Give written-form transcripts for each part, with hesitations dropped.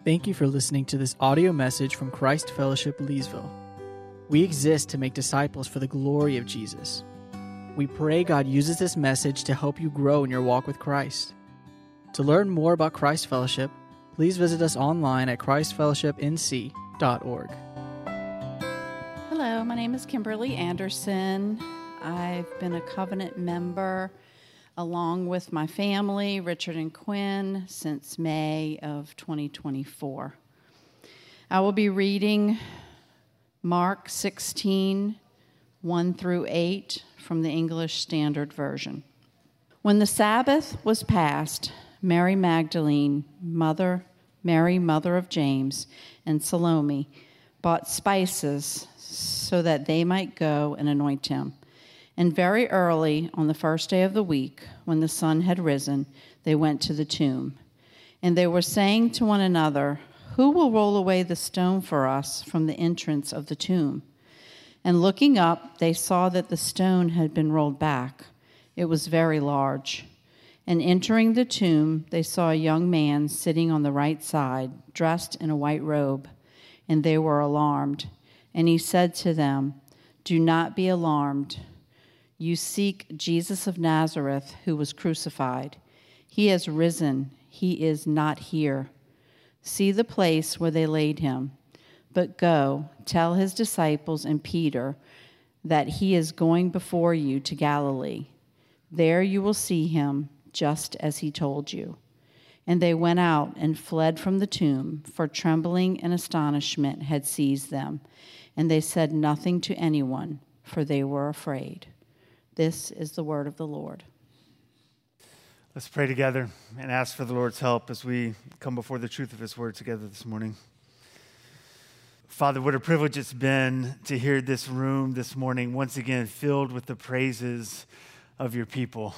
Thank you for listening to this audio message from Christ Fellowship Leesville. We exist to make disciples for the glory of Jesus. We pray God uses this message to help you grow in your walk with Christ. To learn more about Christ Fellowship, please visit us online at christfellowshipnc.org. Hello, my name is Kimberly Anderson. I've been a covenant member along with my family, Richard and Quinn, since May of 2024. I will be reading Mark 16, 1 through 8 from the English Standard Version. When the Sabbath was past, Mary Magdalene, Mary, mother of James, and Salome bought spices so that they might go and anoint him. And very early on the first day of the week, when the sun had risen, they went to the tomb. And they were saying to one another, "Who will roll away the stone for us from the entrance of the tomb?" And looking up, they saw that the stone had been rolled back. It was very large. And entering the tomb, they saw a young man sitting on the right side, dressed in a white robe. And they were alarmed. And he said to them, "Do not be alarmed. You seek Jesus of Nazareth, who was crucified. He has risen. He is not here. See the place where they laid him. But go, tell his disciples and Peter that he is going before you to Galilee. There you will see him, just as he told you." And they went out and fled from the tomb, for trembling and astonishment had seized them. And they said nothing to anyone, for they were afraid. This is the word of the Lord. Let's pray together and ask for the Lord's help as we come before the truth of his word together this morning. Father, what a privilege it's been to hear this room this morning once again filled with the praises of your people.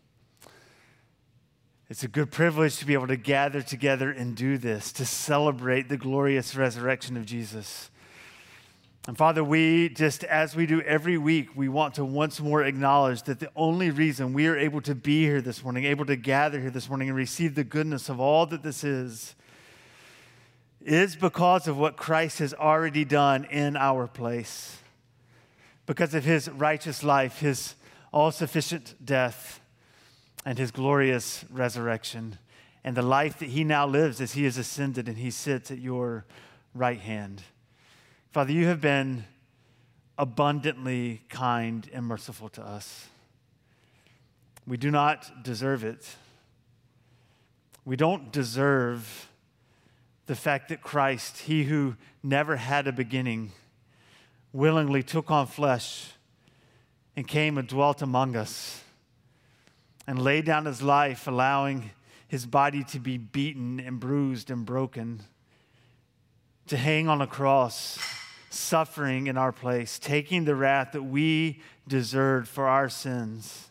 It's a good privilege to be able to gather together and do this, to celebrate the glorious resurrection of Jesus. And Father, we just, as we do every week, we want to once more acknowledge that the only reason we are able to be here this morning, able to gather here this morning and receive the goodness of all that this is because of what Christ has already done in our place. Because of his righteous life, his all-sufficient death, and his glorious resurrection, and the life that he now lives as he has ascended and he sits at your right hand. Father, you have been abundantly kind and merciful to us. We do not deserve it. We don't deserve the fact that Christ, he who never had a beginning, willingly took on flesh and came and dwelt among us and laid down his life, allowing his body to be beaten and bruised and broken, to hang on a cross, suffering in our place, taking the wrath that we deserved for our sins.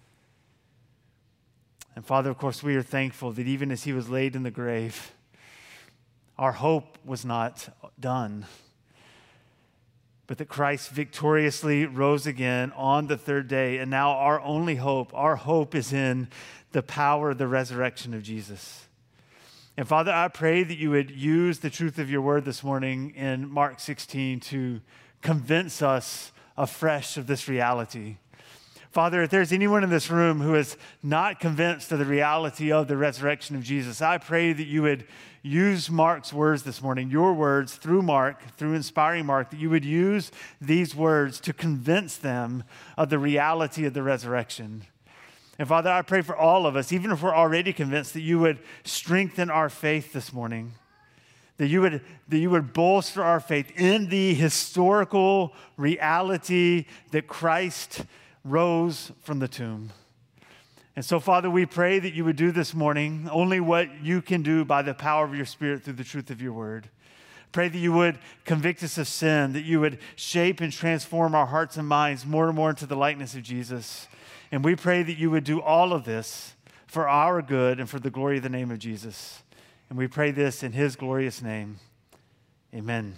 And Father, of course, we are thankful that even as he was laid in the grave, our hope was not done, but that Christ victoriously rose again on the third day. And now our hope is in the power of the resurrection of Jesus. And Father, I pray that you would use the truth of your word this morning in Mark 16 to convince us afresh of this reality. Father, if there's anyone in this room who is not convinced of the reality of the resurrection of Jesus, I pray that you would use Mark's words this morning, your words through Mark, through inspiring Mark, that you would use these words to convince them of the reality of the resurrection. And Father, I pray for all of us, even if we're already convinced, that you would strengthen our faith this morning, that you would bolster our faith in the historical reality that Christ rose from the tomb. And so, Father, we pray that you would do this morning only what you can do by the power of your Spirit through the truth of your word. Pray that you would convict us of sin, that you would shape and transform our hearts and minds more and more into the likeness of Jesus. And we pray that you would do all of this for our good and for the glory of the name of Jesus. And we pray this in his glorious name. Amen.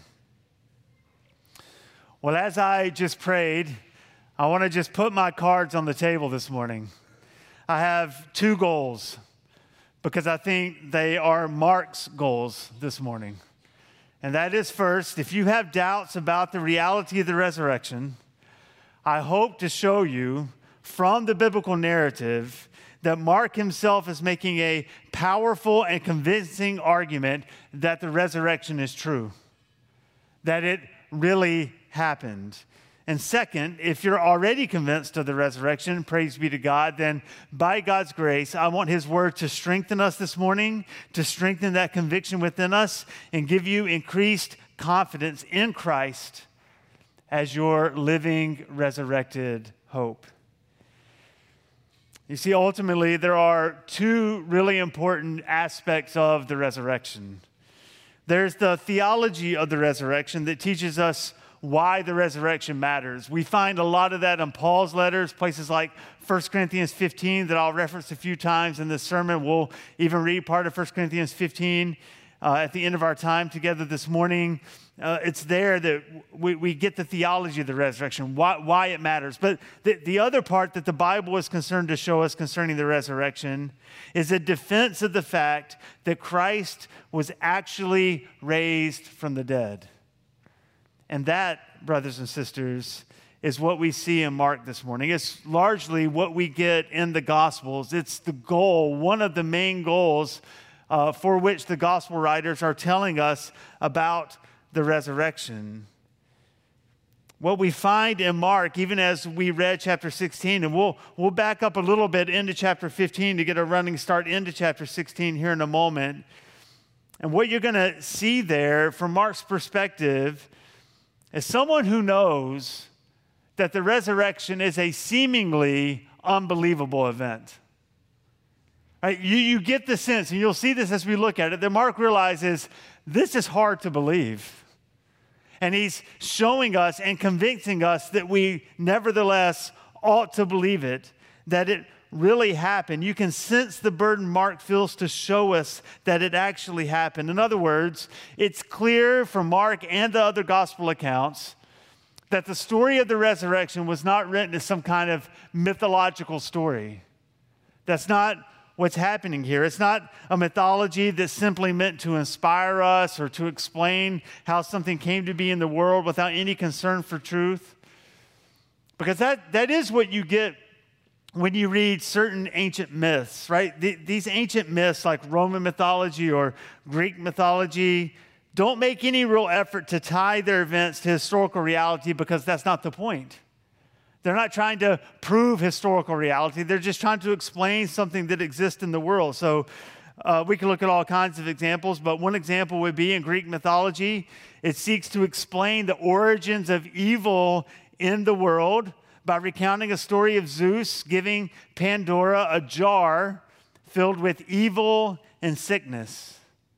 Well, as I just prayed, I want to just put my cards on the table this morning. I have two goals. because I think they are Mark's goals this morning. And that is, first, if you have doubts about the reality of the resurrection, I hope to show you from the biblical narrative that Mark himself is making a powerful and convincing argument that the resurrection is true, that it really happened. And second, if you're already convinced of the resurrection, praise be to God, then by God's grace, I want his word to strengthen us this morning, to strengthen that conviction within us and give you increased confidence in Christ as your living, resurrected hope. You see, ultimately, there are two really important aspects of the resurrection. There's the theology of the resurrection that teaches us why the resurrection matters. We find a lot of that in Paul's letters, places like 1 Corinthians 15 that I'll reference a few times in this sermon. We'll even read part of 1 Corinthians 15 at the end of our time together this morning. It's there that we get the theology of the resurrection, why it matters. But the other part that the Bible is concerned to show us concerning the resurrection is a defense of the fact that Christ was actually raised from the dead. And that, brothers and sisters, is what we see in Mark this morning. It's largely what we get in the Gospels. It's the goal, one of the main goals for which the Gospel writers are telling us about the resurrection. What we find in Mark, even as we read chapter 16, and we'll back up a little bit into chapter 15 to get a running start into chapter 16 here in a moment. And what you're going to see there from Mark's perspective is someone who knows that the resurrection is a seemingly unbelievable event. Right? You get the sense, and you'll see this as we look at it, that Mark realizes this is hard to believe. And he's showing us and convincing us that we nevertheless ought to believe it, that it really happened. You can sense the burden Mark feels to show us that it actually happened. In other words, it's clear from Mark and the other gospel accounts that the story of the resurrection was not written as some kind of mythological story. That's not what's happening here. It's not a mythology that's simply meant to inspire us or to explain how something came to be in the world without any concern for truth. Because that is what you get when you read certain ancient myths, right? These ancient myths like Roman mythology or Greek mythology don't make any real effort to tie their events to historical reality because that's not the point. They're not trying to prove historical reality. They're just trying to explain something that exists in the world. So we can look at all kinds of examples, but one example would be in Greek mythology. It seeks to explain the origins of evil in the world by recounting a story of Zeus giving Pandora a jar filled with evil and sickness.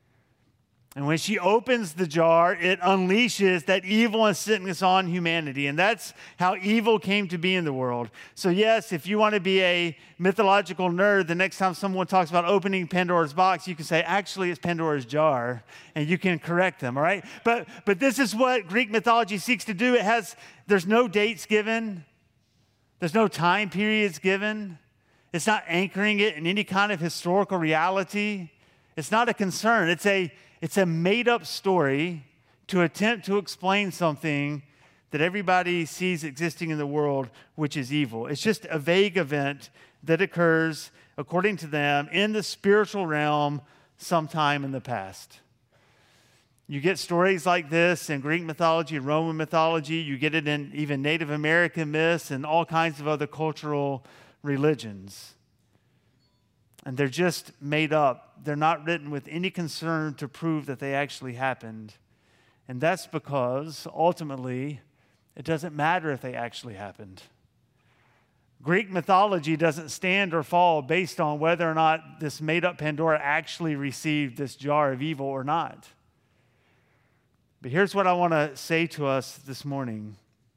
And when she opens the jar, it unleashes that evil and sickness on humanity. And that's how evil came to be in the world. So yes, if you want to be a mythological nerd, the next time someone talks about opening Pandora's box, you can say, actually, it's Pandora's jar. And you can correct them, all right? But this is what Greek mythology seeks to do. There's no dates given. There's no time periods given. It's not anchoring it in any kind of historical reality. It's not a concern. It's a made-up story to attempt to explain something that everybody sees existing in the world, which is evil. It's just a vague event that occurs, according to them, in the spiritual realm sometime in the past. You get stories like this in Greek mythology, Roman mythology. You get it in even Native American myths and all kinds of other cultural religions. And they're just made up. They're not written with any concern to prove that they actually happened. And that's because, ultimately, it doesn't matter if they actually happened. Greek mythology doesn't stand or fall based on whether or not this made-up Pandora actually received this jar of evil or not. But here's what I want to say to us this morning.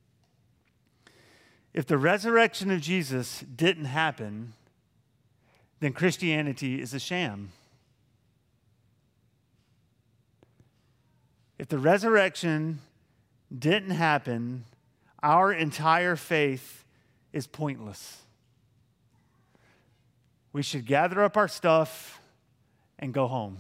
If the resurrection of Jesus didn't happen, then Christianity is a sham. If the resurrection didn't happen, our entire faith is pointless. We should gather up our stuff, and go home.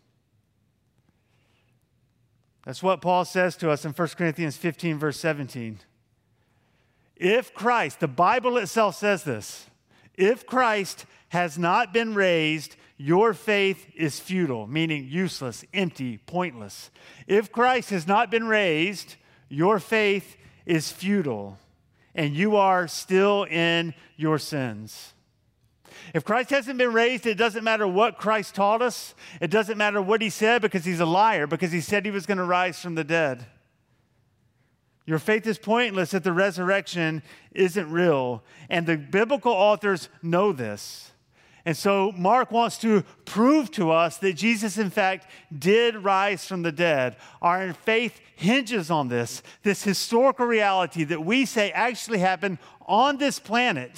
That's what Paul says to us in 1 Corinthians 15, verse 17. If Christ, the Bible itself says this, if Christ has not been raised, your faith is futile, meaning useless, empty, pointless. If Christ has not been raised, your faith is futile, and you are still in your sins. If Christ hasn't been raised, it doesn't matter what Christ taught us. It doesn't matter what he said, because he's a liar, because he said he was going to rise from the dead. Your faith is pointless if the resurrection isn't real. And the biblical authors know this. And so Mark wants to prove to us that Jesus, in fact, did rise from the dead. Our faith hinges on this historical reality that we say actually happened on this planet,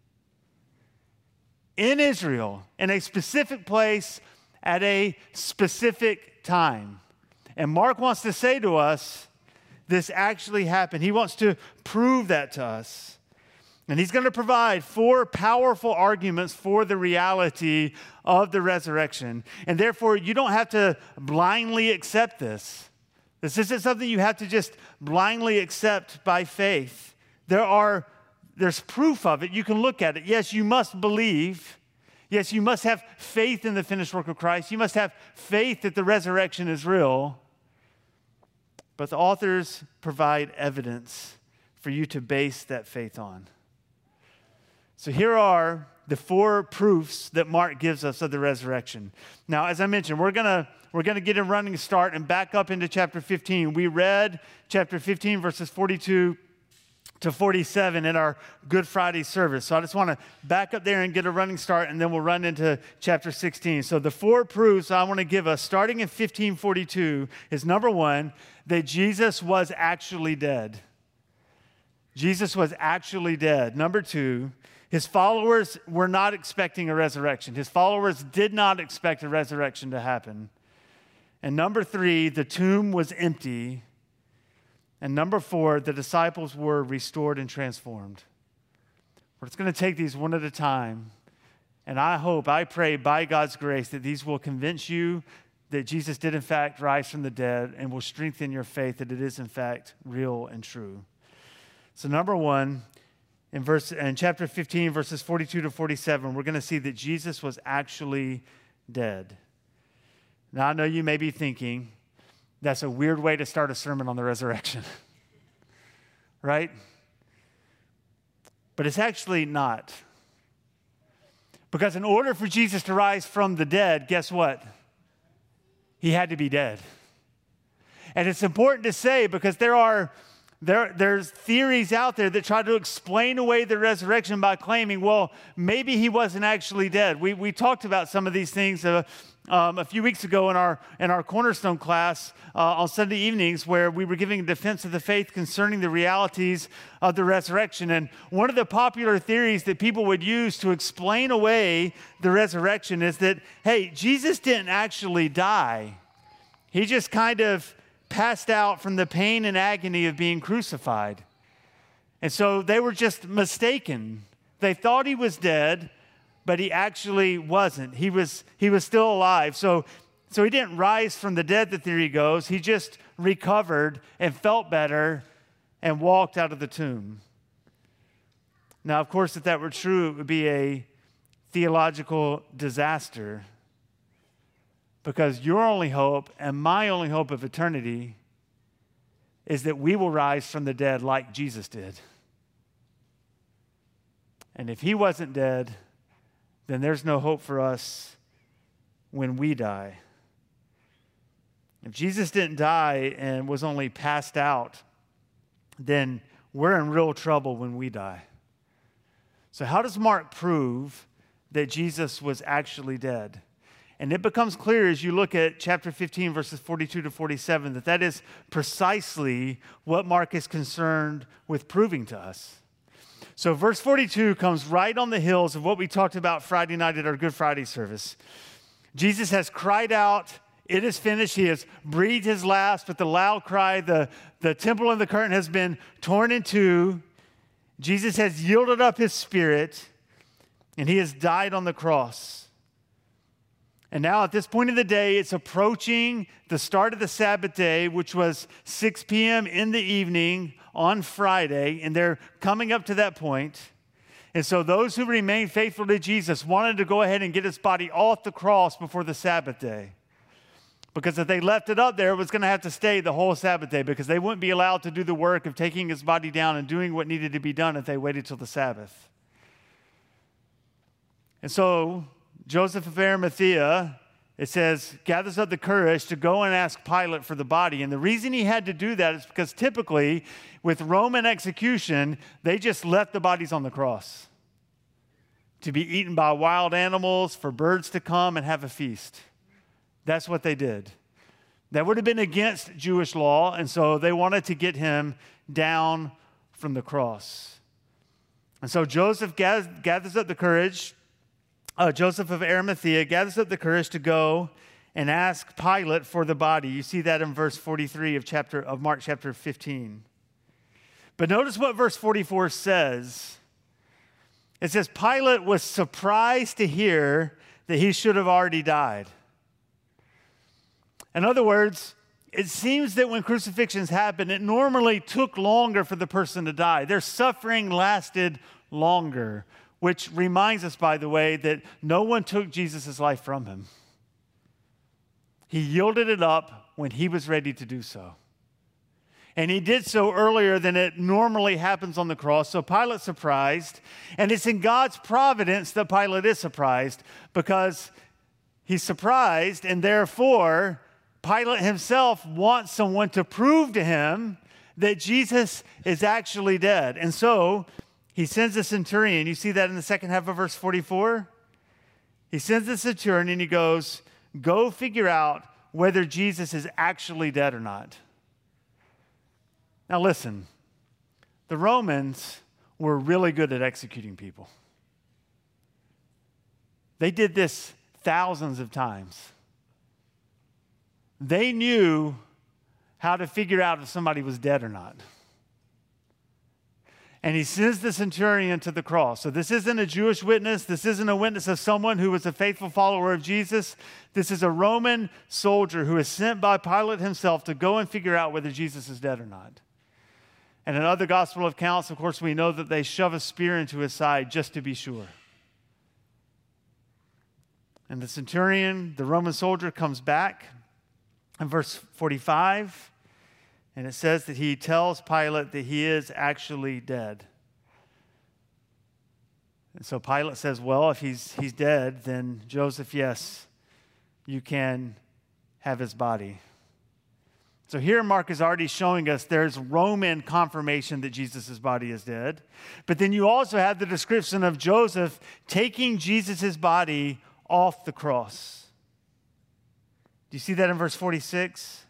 in Israel, in a specific place, at a specific time. And Mark wants to say to us, this actually happened. He wants to prove that to us. And he's going to provide 4 powerful arguments for the reality of the resurrection. And therefore, you don't have to blindly accept this. This isn't something you have to just blindly accept by faith. There's proof of it. You can look at it. Yes, you must believe. Yes, you must have faith in the finished work of Christ. You must have faith that the resurrection is real. But the authors provide evidence for you to base that faith on. So here are the 4 proofs that Mark gives us of the resurrection. Now, as I mentioned, we're gonna get a running start and back up into chapter 15. We read chapter 15, verses 42 to 47 in our Good Friday service. So I just want to back up there and get a running start, and then we'll run into chapter 16. So the 4 proofs I want to give us, starting in 1542, is number 1, that Jesus was actually dead. Jesus was actually dead. Number 2, his followers were not expecting a resurrection. His followers did not expect a resurrection to happen. And number 3, the tomb was empty. And number 4, the disciples were restored and transformed. We're just going to take these one at a time. And I pray by God's grace that these will convince you that Jesus did in fact rise from the dead, and will strengthen your faith that it is in fact real and true. So number 1, in chapter 15, verses 42 to 47, we're going to see that Jesus was actually dead. Now I know you may be thinking, that's a weird way to start a sermon on the resurrection, right? But it's actually not. Because in order for Jesus to rise from the dead, guess what? He had to be dead. And it's important to say, because there's theories out there that try to explain away the resurrection by claiming, well, maybe he wasn't actually dead. We talked about some of these things a few weeks ago in our Cornerstone class on Sunday evenings, where we were giving a defense of the faith concerning the realities of the resurrection. And one of the popular theories that people would use to explain away the resurrection is that, hey, Jesus didn't actually die. He just kind of passed out from the pain and agony of being crucified. And so they were just mistaken. They thought he was dead, but he actually wasn't. He was still alive. So he didn't rise from the dead, the theory goes. He just recovered and felt better and walked out of the tomb. Now, of course, if that were true, it would be a theological disaster, because your only hope and my only hope of eternity is that we will rise from the dead like Jesus did. And if he wasn't dead, then there's no hope for us when we die. If Jesus didn't die and was only passed out, then we're in real trouble when we die. So how does Mark prove that Jesus was actually dead? And it becomes clear as you look at chapter 15, verses 42 to 47, that is precisely what Mark is concerned with proving to us. So verse 42 comes right on the heels of what we talked about Friday night at our Good Friday service. Jesus has cried out, "It is finished." He has breathed his last with a loud cry. The temple and the curtain has been torn in two. Jesus has yielded up his spirit, and he has died on the cross. And now at this point of the day, it's approaching the start of the Sabbath day, which was 6 p.m. in the evening on Friday, and they're coming up to that point. And so those who remained faithful to Jesus wanted to go ahead and get his body off the cross before the Sabbath day. Because if they left it up there, it was going to have to stay the whole Sabbath day, because they wouldn't be allowed to do the work of taking his body down and doing what needed to be done if they waited till the Sabbath. And so Joseph of Arimathea, it says, gathers up the courage to go and ask Pilate for the body. And the reason he had to do that is because typically with Roman execution, they just left the bodies on the cross to be eaten by wild animals, for birds to come and have a feast. That's what they did. That would have been against Jewish law, and so they wanted to get him down from the cross. And so Joseph gathers up the courage. Joseph of Arimathea gathers up the courage to go and ask Pilate for the body. You see that in verse 43 of Mark chapter 15. But notice what verse 44 says. It says, Pilate was surprised to hear that he should have already died. In other words, it seems that when crucifixions happen, it normally took longer for the person to die. Their suffering lasted longer, which reminds us, by the way, that no one took Jesus' life from him. He yielded it up when he was ready to do so. And he did so earlier than it normally happens on the cross. So Pilate's surprised. And it's in God's providence that Pilate is surprised, because he's surprised, and therefore Pilate himself wants someone to prove to him that Jesus is actually dead. And so he sends a centurion. You see that in the second half of verse 44? He sends the centurion and he goes, go figure out whether Jesus is actually dead or not. Now listen, the Romans were really good at executing people. They did this thousands of times. They knew how to figure out if somebody was dead or not. And he sends the centurion to the cross. So this isn't a Jewish witness. This isn't a witness of someone who was a faithful follower of Jesus. This is a Roman soldier who is sent by Pilate himself to go and figure out whether Jesus is dead or not. And in other gospel accounts, of course, we know that they shove a spear into his side just to be sure. And the centurion, the Roman soldier, comes back in verse 45. And it says that he tells Pilate that he is actually dead. And so Pilate says, well, if he's dead, then Joseph, yes, you can have his body. So here Mark is already showing us there's Roman confirmation that Jesus' body is dead. But then you also have the description of Joseph taking Jesus' body off the cross. Do you see that in verse 46?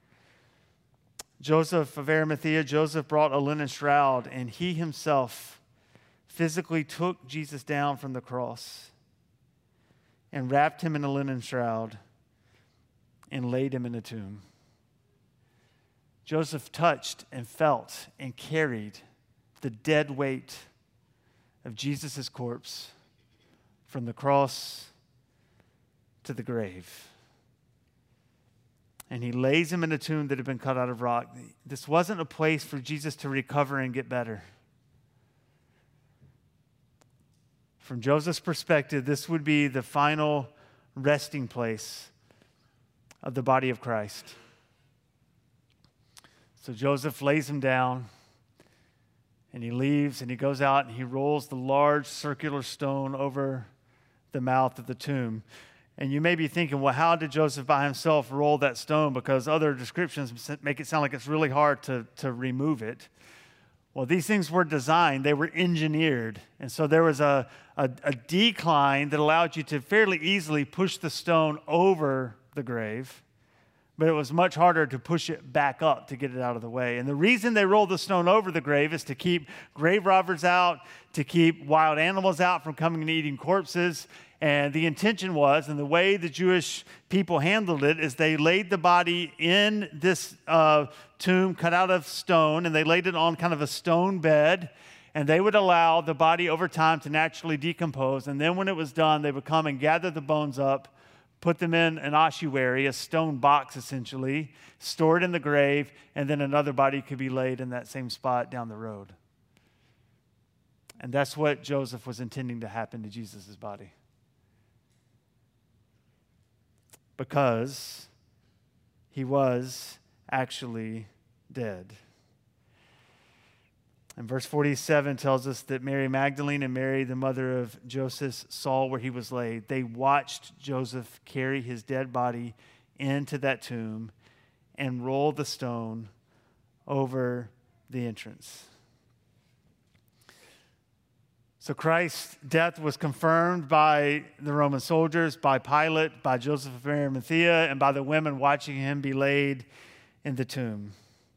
Joseph of Arimathea, Joseph brought a linen shroud, and he himself physically took Jesus down from the cross and wrapped him in a linen shroud and laid him in a tomb. Joseph touched and felt and carried the dead weight of Jesus' corpse from the cross to the grave. And he lays him in a tomb that had been cut out of rock. This wasn't a place for Jesus to recover and get better. From Joseph's perspective, this would be the final resting place of the body of Christ. So Joseph lays him down, and he leaves, and he goes out, and he rolls the large circular stone over the mouth of the tomb. And you may be thinking, well, how did Joseph by himself roll that stone? Because other descriptions make it sound like it's really hard to remove it. Well, these things were designed. They were engineered. And so there was a decline that allowed you to fairly easily push the stone over the grave. But it was much harder to push it back up to get it out of the way. And the reason they rolled the stone over the grave is to keep grave robbers out, to keep wild animals out from coming and eating corpses. And the intention was, and the way the Jewish people handled it, is they laid the body in this tomb cut out of stone, and they laid it on kind of a stone bed, and they would allow the body over time to naturally decompose. And then when it was done, they would come and gather the bones up, put them in an ossuary, a stone box essentially, stored in the grave, and then another body could be laid in that same spot down the road. And that's what Joseph was intending to happen to Jesus' body. Because he was actually dead. And verse 47 tells us that Mary Magdalene and Mary, the mother of Joseph, saw where he was laid. They watched Joseph carry his dead body into that tomb and roll the stone over the entrance. So Christ's death was confirmed by the Roman soldiers, by Pilate, by Joseph of Arimathea, and by the women watching him be laid in the tomb.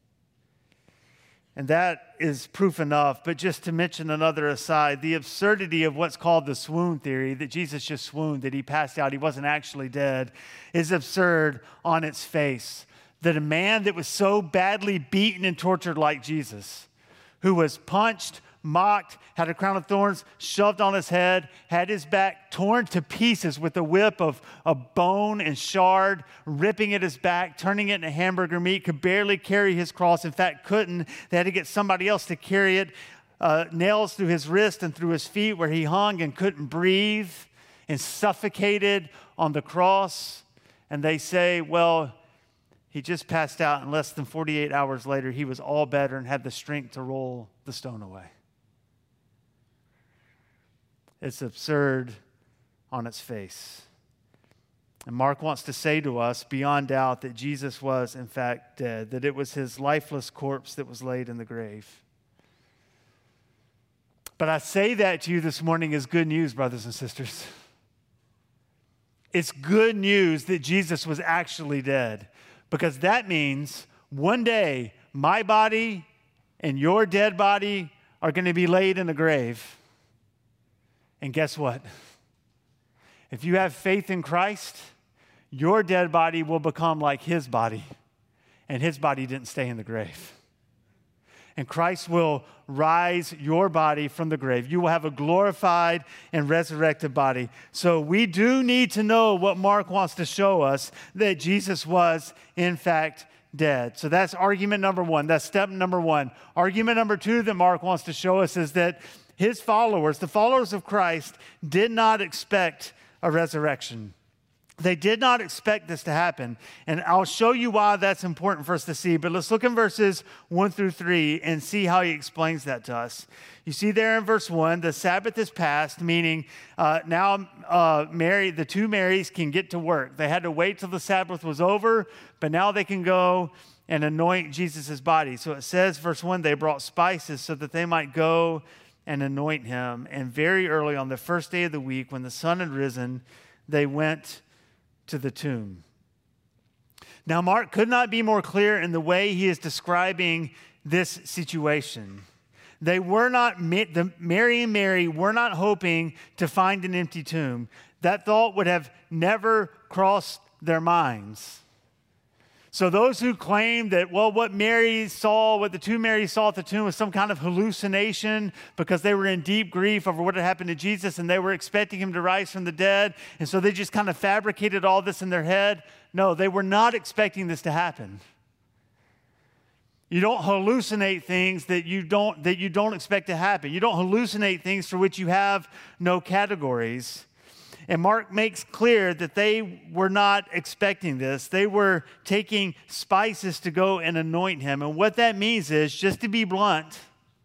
And that is proof enough. But just to mention another aside, the absurdity of what's called the swoon theory, that Jesus just swooned, that he passed out, he wasn't actually dead, is absurd on its face. That a man that was so badly beaten and tortured like Jesus, who was punched, mocked, had a crown of thorns shoved on his head, had his back torn to pieces with a whip of bone and shard, ripping at his back, turning it into hamburger meat, could barely carry his cross. In fact, couldn't. They had to get somebody else to carry it. Nails through his wrist and through his feet where he hung and couldn't breathe and suffocated on the cross. And they say, well, he just passed out, and less than 48 hours later, he was all better and had the strength to roll the stone away. It's absurd on its face. And Mark wants to say to us, beyond doubt, that Jesus was, in fact, dead, that it was his lifeless corpse that was laid in the grave. But I say that to you this morning as good news, brothers and sisters. It's good news that Jesus was actually dead, because that means one day my body and your dead body are going to be laid in a grave. And guess what? If you have faith in Christ, your dead body will become like his body. And his body didn't stay in the grave. And Christ will rise your body from the grave. You will have a glorified and resurrected body. So we do need to know what Mark wants to show us, that Jesus was, in fact, dead. So that's argument number one. That's step number one. Argument number two that Mark wants to show us is that his followers, the followers of Christ, did not expect a resurrection. They did not expect this to happen. And I'll show you why that's important for us to see. But let's look in verses 1 through 3 and see how he explains that to us. You see there in verse 1, the Sabbath is past, meaning now Mary, the two Marys can get to work. They had to wait till the Sabbath was over, but now they can go and anoint Jesus' body. So it says, verse 1, they brought spices so that they might go and anoint him. And very early on the first day of the week, when the sun had risen, they went to the tomb. Now, Mark could not be more clear in the way he is describing this situation. They were not, Mary and Mary were not hoping to find an empty tomb. That thought would have never crossed their minds. So those who claim that, well, what the two Marys saw at the tomb was some kind of hallucination because they were in deep grief over what had happened to Jesus and they were expecting him to rise from the dead, and so they just kind of fabricated all this in their head. No, they were not expecting this to happen. You don't hallucinate things that you don't expect to happen. You don't hallucinate things for which you have no categories. And Mark makes clear that they were not expecting this. They were taking spices to go and anoint him. And what that means is, just to be blunt,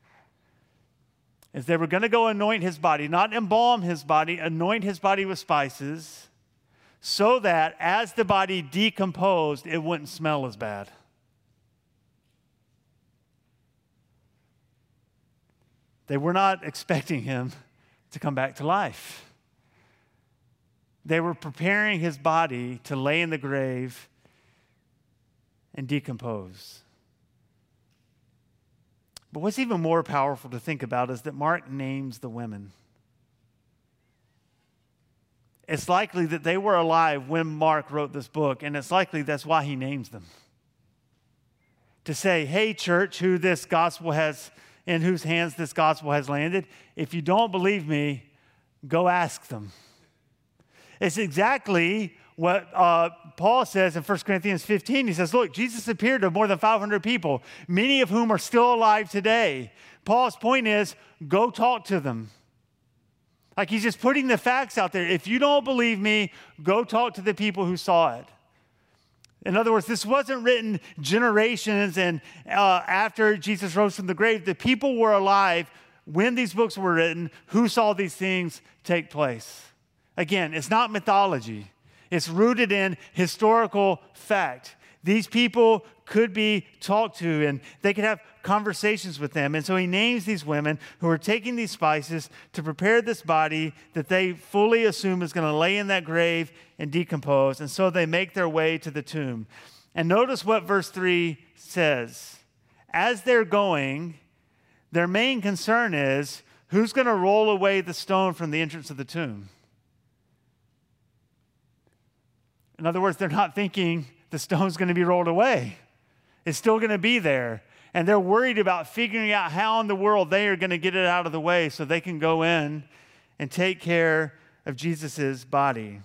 is they were going to go anoint his body, not embalm his body, anoint his body with spices, so that as the body decomposed, it wouldn't smell as bad. They were not expecting him to come back to life. They were preparing his body to lay in the grave and decompose. But what's even more powerful to think about is that Mark names the women. It's likely that they were alive when Mark wrote this book, and it's likely that's why he names them. To say, hey, church, in whose hands this gospel has landed, if you don't believe me, go ask them. It's exactly what Paul says in 1 Corinthians 15. He says, look, Jesus appeared to more than 500 people, many of whom are still alive today. Paul's point is, go talk to them. Like he's just putting the facts out there. If you don't believe me, go talk to the people who saw it. In other words, this wasn't written generations and after Jesus rose from the grave. The people were alive when these books were written, who saw these things take place. Again, it's not mythology. It's rooted in historical fact. These people could be talked to and they could have conversations with them. And so he names these women who are taking these spices to prepare this body that they fully assume is going to lay in that grave and decompose. And so they make their way to the tomb. And notice what verse 3 says. As they're going, their main concern is who's going to roll away the stone from the entrance of the tomb. In other words, they're not thinking the stone's going to be rolled away. It's still going to be there. And they're worried about figuring out how in the world they are going to get it out of the way so they can go in and take care of Jesus' body.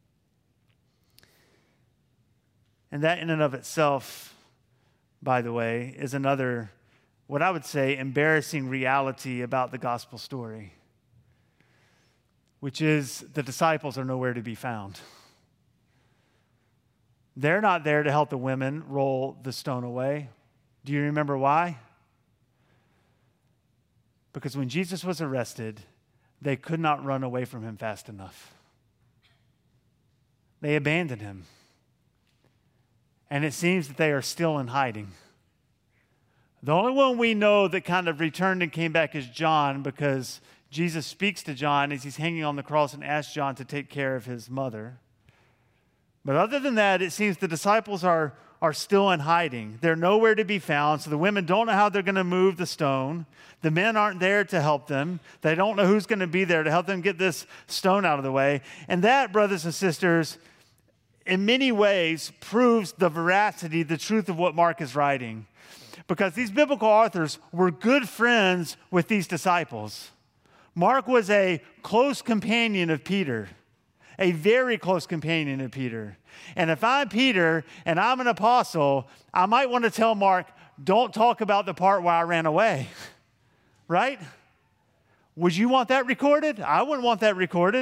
And that in and of itself, by the way, is another, what I would say, embarrassing reality about the gospel story, which is the disciples are nowhere to be found. They're not there to help the women roll the stone away. Do you remember why? Because when Jesus was arrested, they could not run away from him fast enough. They abandoned him. And it seems that they are still in hiding. The only one we know that kind of returned and came back is John, because Jesus speaks to John as he's hanging on the cross and asks John to take care of his mother. But other than that, it seems the disciples are still in hiding. They're nowhere to be found, so the women don't know how they're going to move the stone. The men aren't there to help them. They don't know who's going to be there to help them get this stone out of the way. And that, brothers and sisters, in many ways proves the veracity, the truth of what Mark is writing. Because these biblical authors were good friends with these disciples. Mark was a close companion of Peter. A very close companion of Peter. And if I'm Peter and I'm an apostle, I might want to tell Mark, don't talk about the part where I ran away. Right? Would you want that recorded? I wouldn't want that recorded.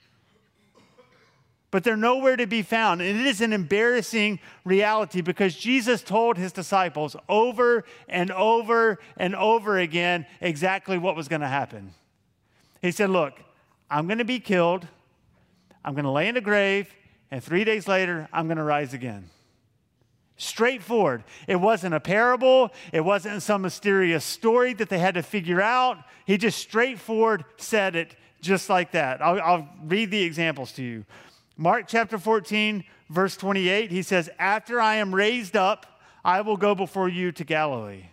But they're nowhere to be found. And it is an embarrassing reality because Jesus told his disciples over and over and over again exactly what was going to happen. He said, look, I'm going to be killed. I'm going to lay in a grave, and 3 days later, I'm going to rise again. Straightforward. It wasn't a parable. It wasn't some mysterious story that they had to figure out. He just straightforward said it just like that. I'll read the examples to you. Mark chapter 14, verse 28, he says, after I am raised up, I will go before you to Galilee.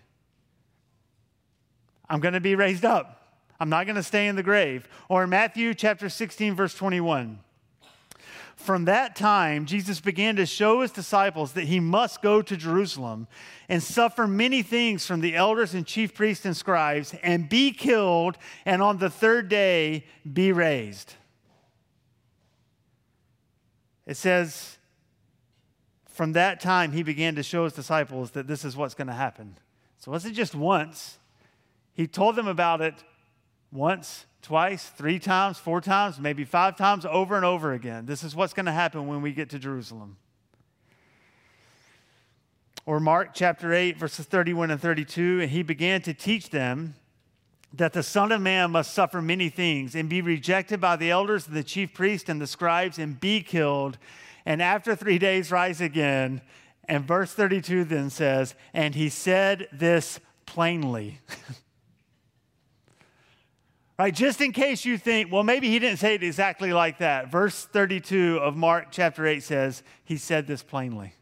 I'm going to be raised up. I'm not going to stay in the grave. Or in Matthew chapter 16, verse 21. From that time, Jesus began to show his disciples that he must go to Jerusalem and suffer many things from the elders and chief priests and scribes and be killed and on the third day be raised. It says, from that time, he began to show his disciples that this is what's going to happen. So it wasn't just once. He told them about it once, twice, 3 times, 4 times, maybe 5 times, over and over again. This is what's going to happen when we get to Jerusalem. Or Mark chapter 8, verses 31 and 32, and he began to teach them that the Son of Man must suffer many things and be rejected by the elders and the chief priests and the scribes and be killed, and after 3 days rise again. And verse 32 then says, and he said this plainly. Right, just in case you think, well, maybe he didn't say it exactly like that. Verse 32 of Mark chapter 8 says, he said this plainly.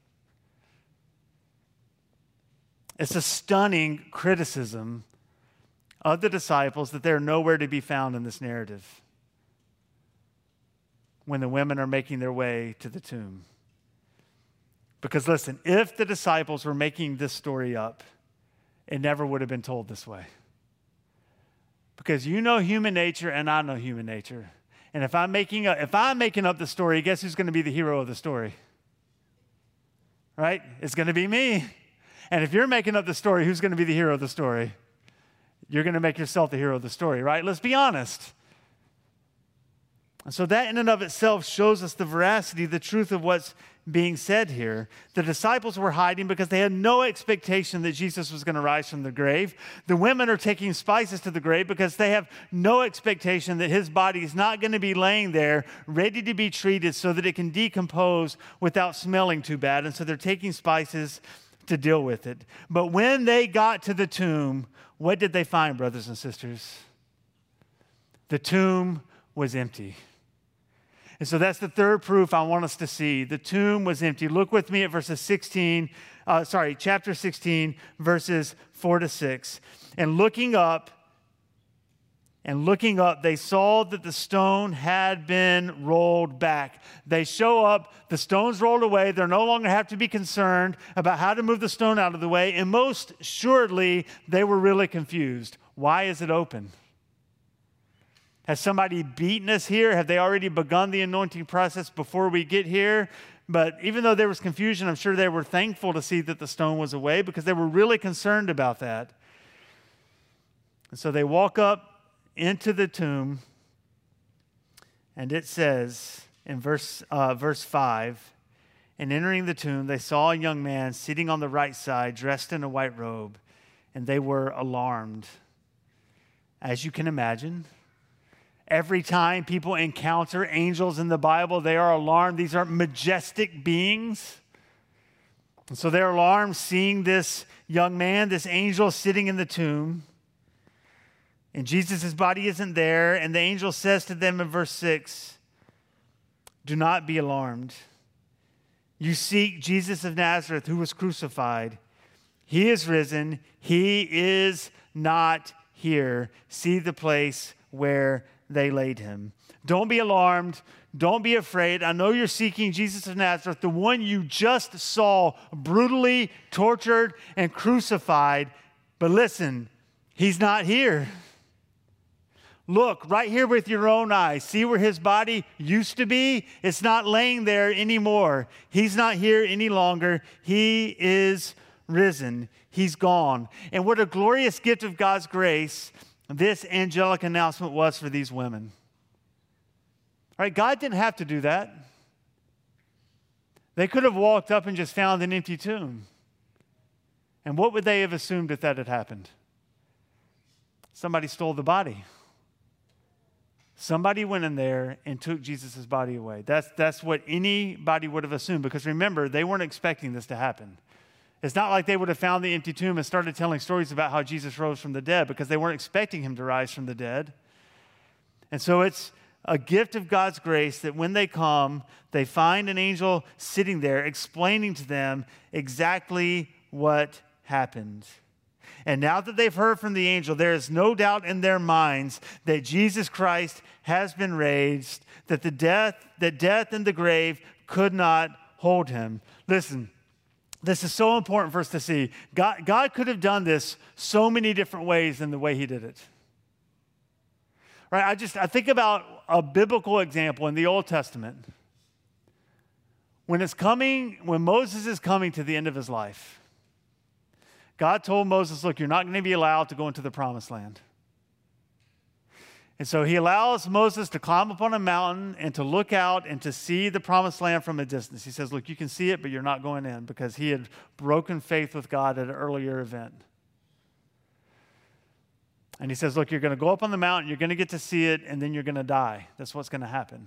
It's a stunning criticism of the disciples that they're nowhere to be found in this narrative when the women are making their way to the tomb. Because listen, if the disciples were making this story up, it never would have been told this way. Because you know human nature and I know human nature. And if I'm making up the story, guess who's going to be the hero of the story? Right? It's going to be me. And if you're making up the story, who's going to be the hero of the story? You're going to make yourself the hero of the story, right? Let's be honest. And so that in and of itself shows us the veracity, the truth of what's being said here. The disciples were hiding because they had no expectation that Jesus was going to rise from the grave. The women are taking spices to the grave because they have no expectation that his body is not going to be laying there ready to be treated so that it can decompose without smelling too bad. And so they're taking spices to deal with it. But when they got to the tomb, what did they find, brothers and sisters? The tomb was empty. And so that's the third proof I want us to see. The tomb was empty. Look with me at chapter 16, verses 4 to 6. And looking up, they saw that the stone had been rolled back. They show up, the stone's rolled away. They no longer have to be concerned about how to move the stone out of the way. And most assuredly, they were really confused. Why is it open? Has somebody beaten us here? Have they already begun the anointing process before we get here? But even though there was confusion, I'm sure they were thankful to see that the stone was away because they were really concerned about that. And so they walk up into the tomb, and it says in verse 5, and entering the tomb, they saw a young man sitting on the right side, dressed in a white robe, and they were alarmed. As you can imagine, every time people encounter angels in the Bible, they are alarmed. These are majestic beings. And so they're alarmed seeing this young man, this angel sitting in the tomb. And Jesus' body isn't there. And the angel says to them in verse 6, "Do not be alarmed. You seek Jesus of Nazareth who was crucified. He is risen. He is not here. See the place where they laid him." Don't be alarmed. Don't be afraid. I know you're seeking Jesus of Nazareth, the one you just saw brutally tortured and crucified. But listen, he's not here. Look right here with your own eyes. See where his body used to be? It's not laying there anymore. He's not here any longer. He is risen. He's gone. And what a glorious gift of God's grace this angelic announcement was for these women. All right, God didn't have to do that. They could have walked up and just found an empty tomb. And what would they have assumed if that had happened? Somebody stole the body. Somebody went in there and took Jesus' body away. That's what anybody would have assumed, because remember, they weren't expecting this to happen. It's not like they would have found the empty tomb and started telling stories about how Jesus rose from the dead, because they weren't expecting him to rise from the dead. And so it's a gift of God's grace that when they come, they find an angel sitting there explaining to them exactly what happened. And now that they've heard from the angel, there is no doubt in their minds that Jesus Christ has been raised, that death and the grave could not hold him. Listen, this is so important for us to see. God could have done this so many different ways than the way he did it. Right? I think about a biblical example in the Old Testament. When Moses is coming to the end of his life, God told Moses, look, you're not going to be allowed to go into the promised land. And so he allows Moses to climb up on a mountain and to look out and to see the promised land from a distance. He says, look, you can see it, but you're not going in, because he had broken faith with God at an earlier event. And he says, look, you're going to go up on the mountain, you're going to get to see it, and then you're going to die. That's what's going to happen.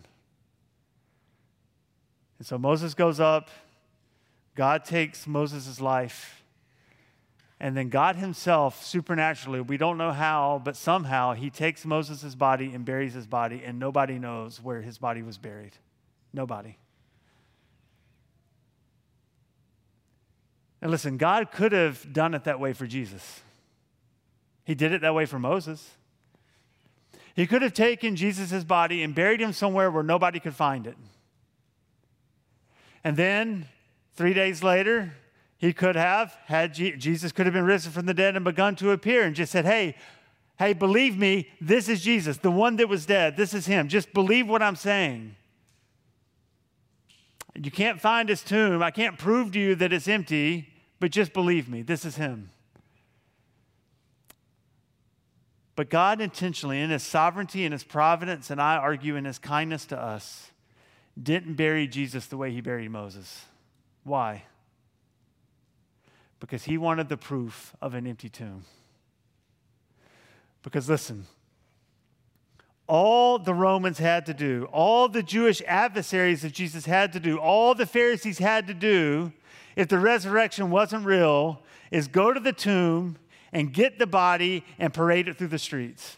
And so Moses goes up. God takes Moses' life. And then God himself, supernaturally, we don't know how, but somehow he takes Moses' body and buries his body, and nobody knows where his body was buried. Nobody. And listen, God could have done it that way for Jesus. He did it that way for Moses. He could have taken Jesus' body and buried him somewhere where nobody could find it. And then 3 days later, he could have Jesus could have been risen from the dead and begun to appear and just said, hey, Hey, believe me, this is Jesus, the one that was dead. This is him. Just believe what I'm saying. You can't find his tomb. I can't prove to you that it's empty, but just believe me, this is him. But God intentionally, in his sovereignty and his providence, and I argue in his kindness to us, didn't bury Jesus the way he buried Moses. Why? Because he wanted the proof of an empty tomb. Because listen, all the Romans had to do, all the Jewish adversaries of Jesus had to do, all the Pharisees had to do, if the resurrection wasn't real, is go to the tomb and get the body and parade it through the streets.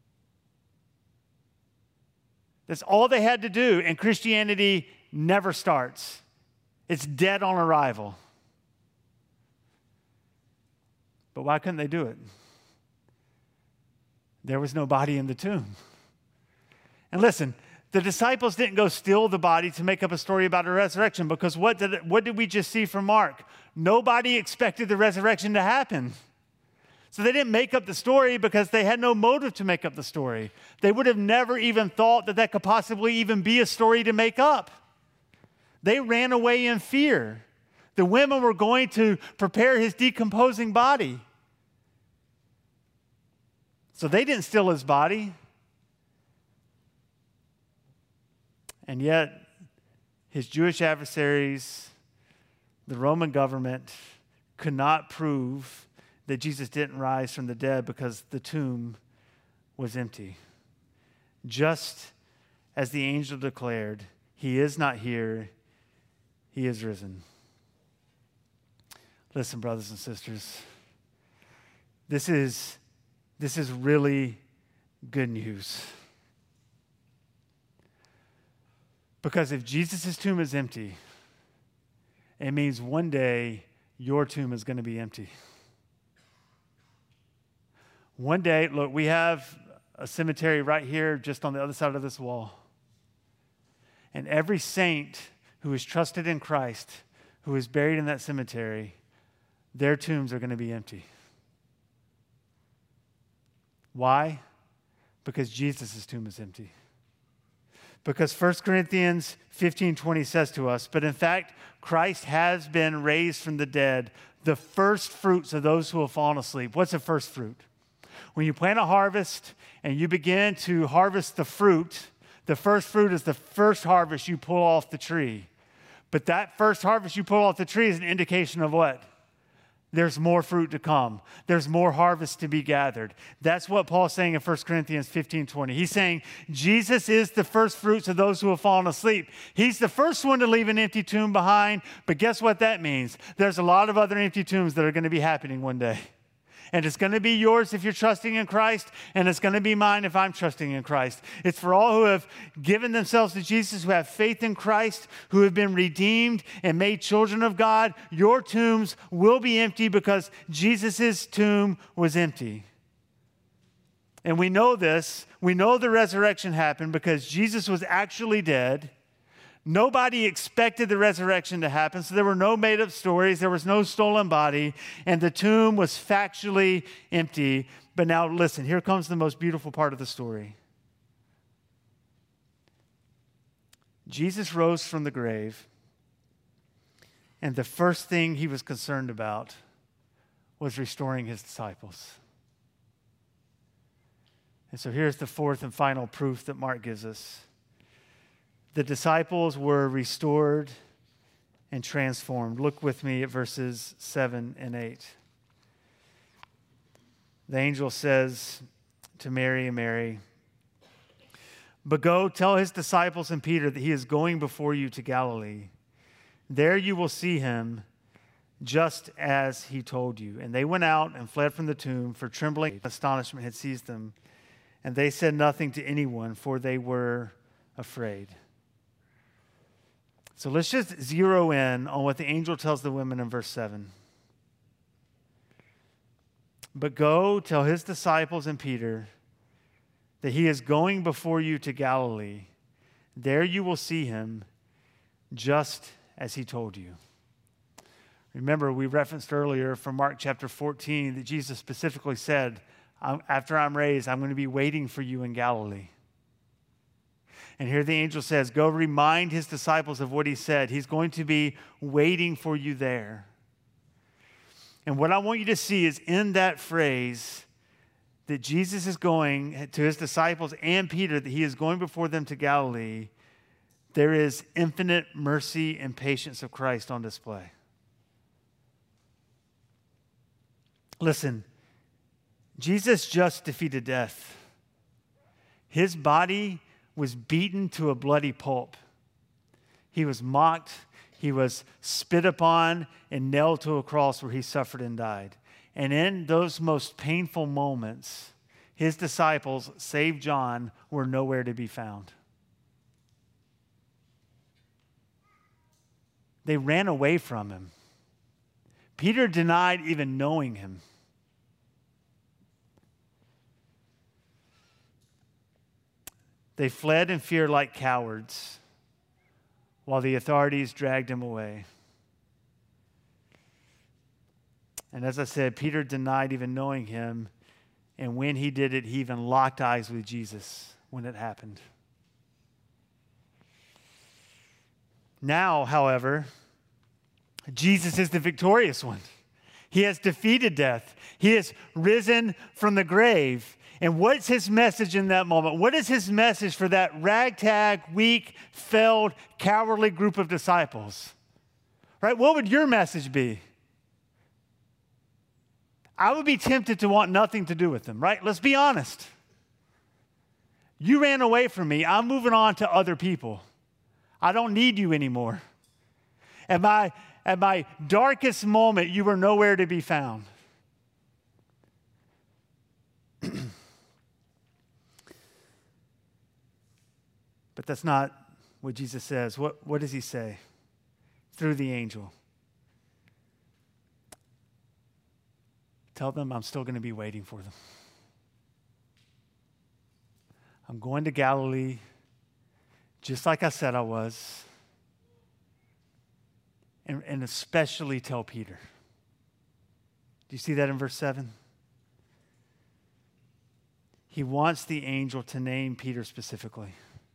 That's all they had to do, and Christianity never starts. It's dead on arrival. But why couldn't they do it? There was no body in the tomb. And listen, the disciples didn't go steal the body to make up a story about a resurrection, because what did we just see from Mark? Nobody expected the resurrection to happen. So they didn't make up the story because they had no motive to make up the story. They would have never even thought that could possibly even be a story to make up. They ran away in fear. The women were going to prepare his decomposing body. So they didn't steal his body. And yet, his Jewish adversaries, the Roman government, could not prove that Jesus didn't rise from the dead because the tomb was empty. Just as the angel declared, he is not here, he is risen. Listen, brothers and sisters, this is really good news. Because if Jesus' tomb is empty, it means one day your tomb is going to be empty. One day, look, we have a cemetery right here just on the other side of this wall. And every saint who is trusted in Christ, who is buried in that cemetery, their tombs are going to be empty. Why? Because Jesus' tomb is empty. Because 1 Corinthians 15:20 says to us, but in fact, Christ has been raised from the dead, the first fruits of those who have fallen asleep. What's a first fruit? When you plant a harvest and you begin to harvest the fruit, the first fruit is the first harvest you pull off the tree. But that first harvest you pull off the tree is an indication of what? There's more fruit to come. There's more harvest to be gathered. That's what Paul's saying in 1 Corinthians 15:20. He's saying Jesus is the first fruits of those who have fallen asleep. He's the first one to leave an empty tomb behind. But guess what that means? There's a lot of other empty tombs that are going to be happening one day. And it's going to be yours if you're trusting in Christ, and it's going to be mine if I'm trusting in Christ. It's for all who have given themselves to Jesus, who have faith in Christ, who have been redeemed and made children of God. Your tombs will be empty because Jesus' tomb was empty. And we know this. We know the resurrection happened because Jesus was actually dead. Nobody expected the resurrection to happen, so there were no made-up stories. There was no stolen body, and the tomb was factually empty. But now listen, here comes the most beautiful part of the story. Jesus rose from the grave, and the first thing he was concerned about was restoring his disciples. And so here's the fourth and final proof that Mark gives us. The disciples were restored and transformed. Look with me at verses 7 and 8. The angel says to Mary and Mary, but go tell his disciples and Peter that he is going before you to Galilee. There you will see him just as he told you. And they went out and fled from the tomb, for trembling and astonishment had seized them. And they said nothing to anyone, for they were afraid. So let's just zero in on what the angel tells the women in verse 7. But go tell his disciples and Peter that he is going before you to Galilee. There you will see him just as he told you. Remember, we referenced earlier from Mark chapter 14 that Jesus specifically said, after I'm raised, I'm going to be waiting for you in Galilee. And here the angel says, go remind his disciples of what he said. He's going to be waiting for you there. And what I want you to see is in that phrase that Jesus is going to his disciples and Peter, that he is going before them to Galilee, there is infinite mercy and patience of Christ on display. Listen, Jesus just defeated death. His body was beaten to a bloody pulp. He was mocked, he was spit upon, and nailed to a cross where he suffered and died. And in those most painful moments, his disciples, save John, were nowhere to be found. They ran away from him. Peter denied even knowing him. They fled in fear like cowards while the authorities dragged him away. And as I said, Peter denied even knowing him. And when he did it, he even locked eyes with Jesus when it happened. Now, however, Jesus is the victorious one. He has defeated death. He has risen from the grave. And what's his message in that moment? What is his message for that ragtag, weak, failed, cowardly group of disciples? Right? What would your message be? I would be tempted to want nothing to do with them, right? Let's be honest. You ran away from me. I'm moving on to other people. I don't need you anymore. At my darkest moment, you were nowhere to be found. But that's not what Jesus says. What does he say through the angel? Tell them I'm still going to be waiting for them. I'm going to Galilee, just like I said I was. And especially tell Peter. Do you see that in verse 7? He wants the angel to name Peter specifically.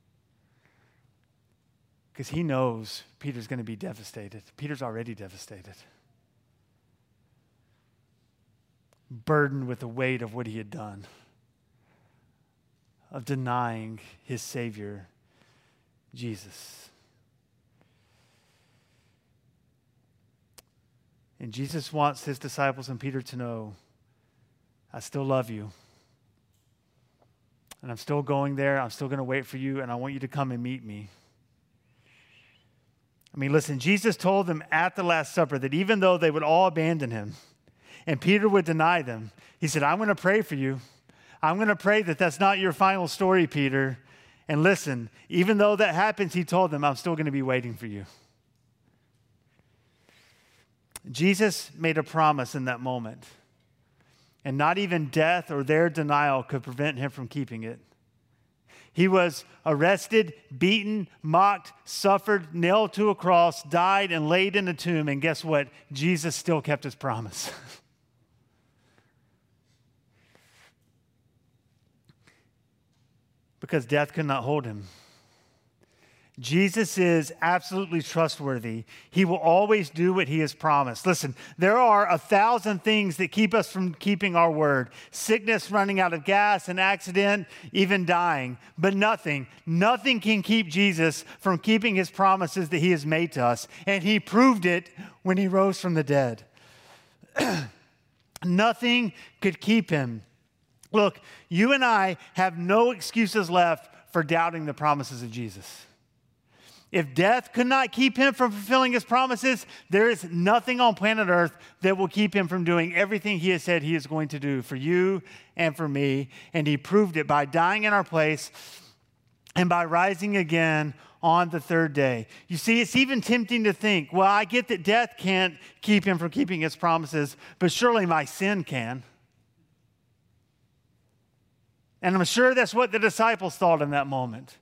Because he knows Peter's going to be devastated. Peter's already devastated. Burdened with the weight of what he had done, of denying his Savior, Jesus. And Jesus wants his disciples and Peter to know, I still love you. And I'm still going there. I'm still going to wait for you, and I want you to come and meet me. I mean, listen, Jesus told them at the Last Supper that even though they would all abandon him and Peter would deny them, he said, I'm going to pray for you. I'm going to pray that that's not your final story, Peter. And listen, even though that happens, he told them, I'm still going to be waiting for you. Jesus made a promise in that moment, and not even death or their denial could prevent him from keeping it. He was arrested, beaten, mocked, suffered, nailed to a cross, died, and laid in a tomb. And guess what? Jesus still kept his promise. Because death could not hold him. Jesus is absolutely trustworthy. He will always do what he has promised. Listen, there are 1,000 things that keep us from keeping our word. Sickness, running out of gas, an accident, even dying. But nothing can keep Jesus from keeping his promises that he has made to us. And he proved it when he rose from the dead. Nothing could keep him. Look, you and I have no excuses left for doubting the promises of Jesus. If death could not keep him from fulfilling his promises, there is nothing on planet Earth that will keep him from doing everything he has said he is going to do for you and for me. And he proved it by dying in our place and by rising again on the third day. You see, it's even tempting to think, well, I get that death can't keep him from keeping his promises, but surely my sin can. And I'm sure that's what the disciples thought in that moment.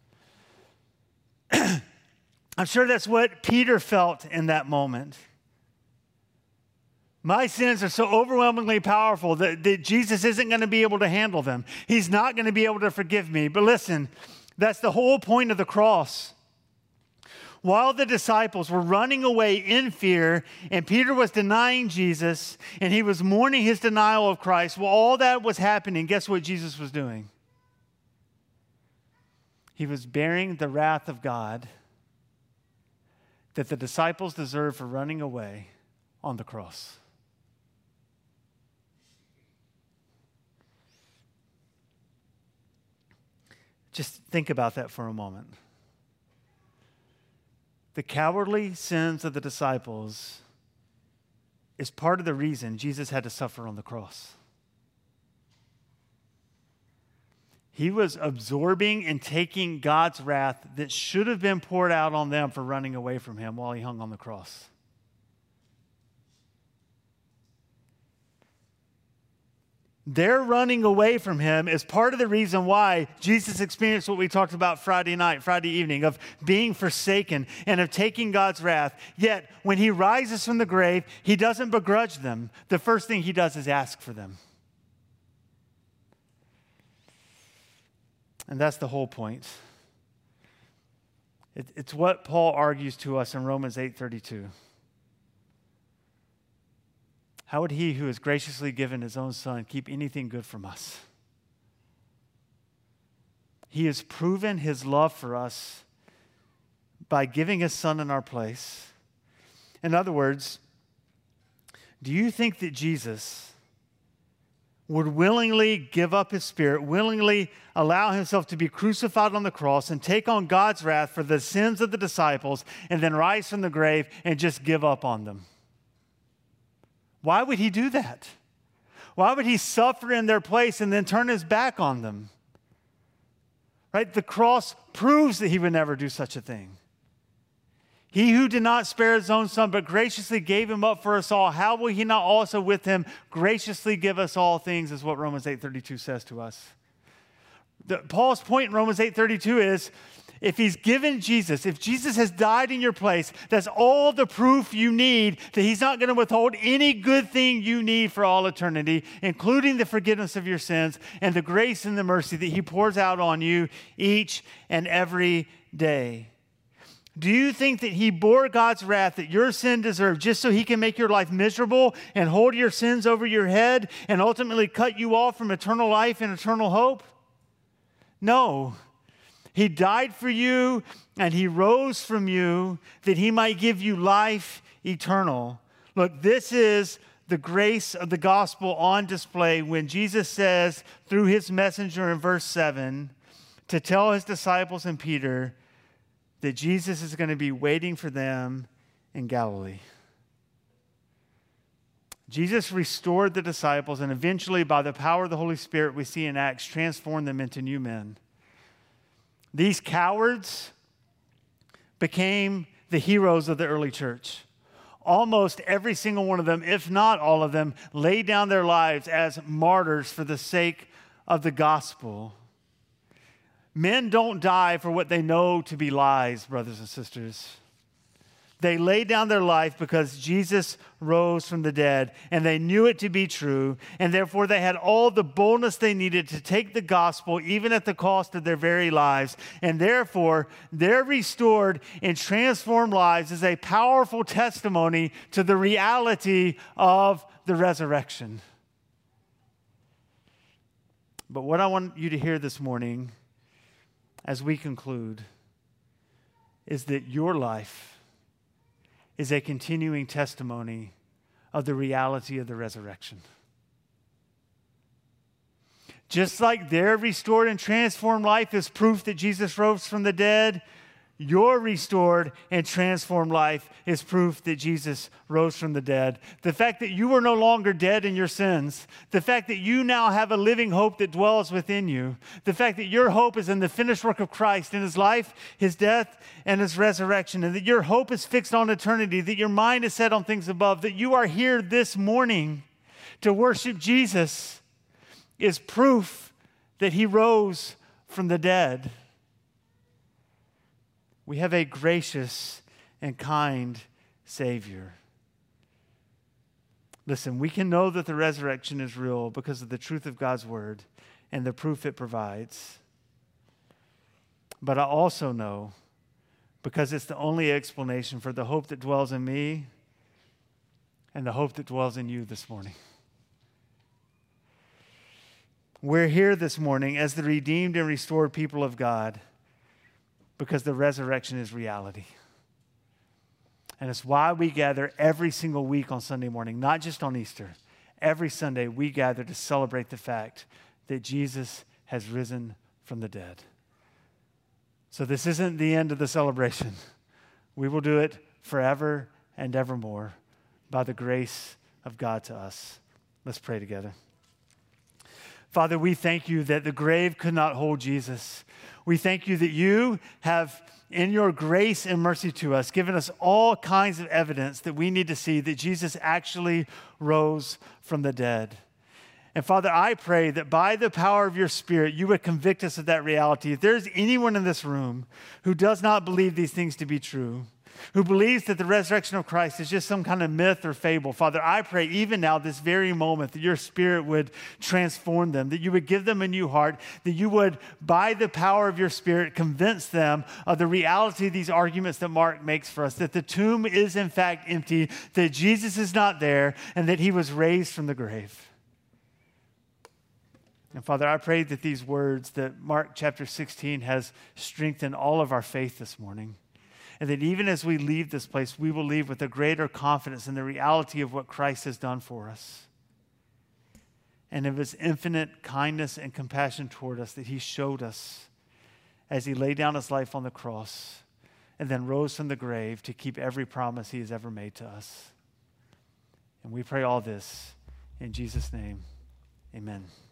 I'm sure that's what Peter felt in that moment. My sins are so overwhelmingly powerful that Jesus isn't going to be able to handle them. He's not going to be able to forgive me. But listen, that's the whole point of the cross. While the disciples were running away in fear, and Peter was denying Jesus, and he was mourning his denial of Christ, while all that was happening, guess what Jesus was doing? He was bearing the wrath of God that the disciples deserved for running away on the cross. Just think about that for a moment. The cowardly sins of the disciples is part of the reason Jesus had to suffer on the cross. He was absorbing and taking God's wrath that should have been poured out on them for running away from him while he hung on the cross. Their running away from him is part of the reason why Jesus experienced what we talked about Friday evening, of being forsaken and of taking God's wrath. Yet, when he rises from the grave, he doesn't begrudge them. The first thing he does is ask for them. And that's the whole point. It's what Paul argues to us in Romans 8:32. How would he who has graciously given his own son keep anything good from us? He has proven his love for us by giving his son in our place. In other words, do you think that Jesus would willingly give up his spirit, willingly allow himself to be crucified on the cross and take on God's wrath for the sins of the disciples and then rise from the grave and just give up on them? Why would he do that? Why would he suffer in their place and then turn his back on them? Right? The cross proves that he would never do such a thing. He who did not spare his own son, but graciously gave him up for us all, how will he not also with him graciously give us all things, is what Romans 8:32 says to us. Paul's point in Romans 8:32 is, if he's given Jesus, if Jesus has died in your place, that's all the proof you need that he's not going to withhold any good thing you need for all eternity, including the forgiveness of your sins and the grace and the mercy that he pours out on you each and every day. Do you think that he bore God's wrath that your sin deserved just so he can make your life miserable and hold your sins over your head and ultimately cut you off from eternal life and eternal hope? No. He died for you and he rose from you that he might give you life eternal. Look, this is the grace of the gospel on display when Jesus says through his messenger in verse 7 to tell his disciples and Peter that Jesus is going to be waiting for them in Galilee. Jesus restored the disciples and eventually, by the power of the Holy Spirit we see in Acts, transformed them into new men. These cowards became the heroes of the early church. Almost every single one of them, if not all of them, laid down their lives as martyrs for the sake of the gospel. Men don't die for what they know to be lies, brothers and sisters. They laid down their life because Jesus rose from the dead, and they knew it to be true, and therefore they had all the boldness they needed to take the gospel, even at the cost of their very lives. And therefore, their restored and transformed lives is a powerful testimony to the reality of the resurrection. But what I want you to hear this morning, as we conclude, is that your life is a continuing testimony of the reality of the resurrection. Just like their restored and transformed life is proof that Jesus rose from the dead, your restored and transformed life is proof that Jesus rose from the dead. The fact that you are no longer dead in your sins, the fact that you now have a living hope that dwells within you, the fact that your hope is in the finished work of Christ, in his life, his death, and his resurrection, and that your hope is fixed on eternity, that your mind is set on things above, that you are here this morning to worship Jesus, is proof that he rose from the dead. We have a gracious and kind Savior. Listen, we can know that the resurrection is real because of the truth of God's word and the proof it provides. But I also know, because it's the only explanation for the hope that dwells in me and the hope that dwells in you this morning. We're here this morning as the redeemed and restored people of God because the resurrection is reality. And it's why we gather every single week on Sunday morning, not just on Easter. Every Sunday we gather to celebrate the fact that Jesus has risen from the dead. So this isn't the end of the celebration. We will do it forever and evermore by the grace of God to us. Let's pray together. Father, we thank you that the grave could not hold Jesus. We thank you that you have, in your grace and mercy to us, given us all kinds of evidence that we need to see that Jesus actually rose from the dead. And Father, I pray that by the power of your Spirit, you would convict us of that reality. If there's anyone in this room who does not believe these things to be true, who believes that the resurrection of Christ is just some kind of myth or fable, Father, I pray even now, this very moment, that your Spirit would transform them, that you would give them a new heart, that you would, by the power of your Spirit, convince them of the reality of these arguments that Mark makes for us, that the tomb is in fact empty, that Jesus is not there, and that he was raised from the grave. And Father, I pray that these words that Mark chapter 16 has strengthened all of our faith this morning. And that even as we leave this place, we will leave with a greater confidence in the reality of what Christ has done for us. And of his infinite kindness and compassion toward us that he showed us as he laid down his life on the cross and then rose from the grave to keep every promise he has ever made to us. And we pray all this in Jesus' name. Amen.